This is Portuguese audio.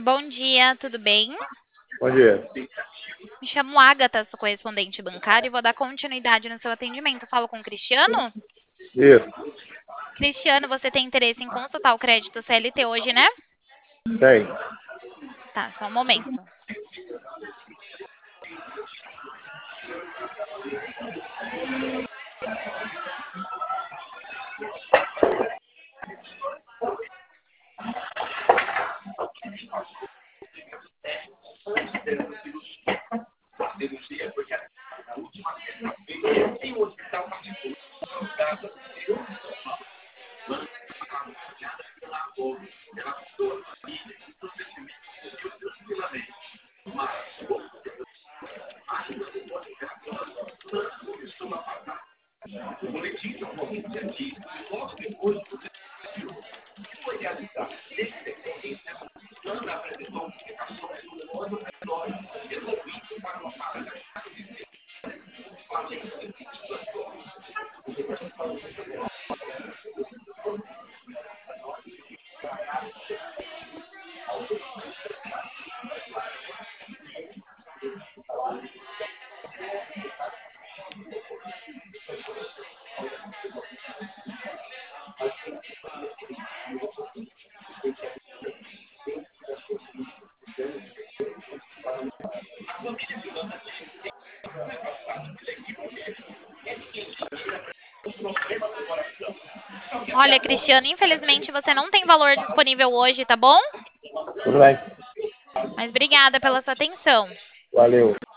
Bom dia, tudo bem? Bom dia. Me chamo Agatha, sou correspondente bancária e vou dar continuidade no seu atendimento. Falo com o Cristiano? Isso, Cristiano, você tem interesse em consultar o crédito CLT hoje, né? tem. Tá, só um momento. Olha, Cristiano, infelizmente você não tem valor disponível hoje, tá bom? Tudo bem. Mas obrigada pela sua atenção. Valeu.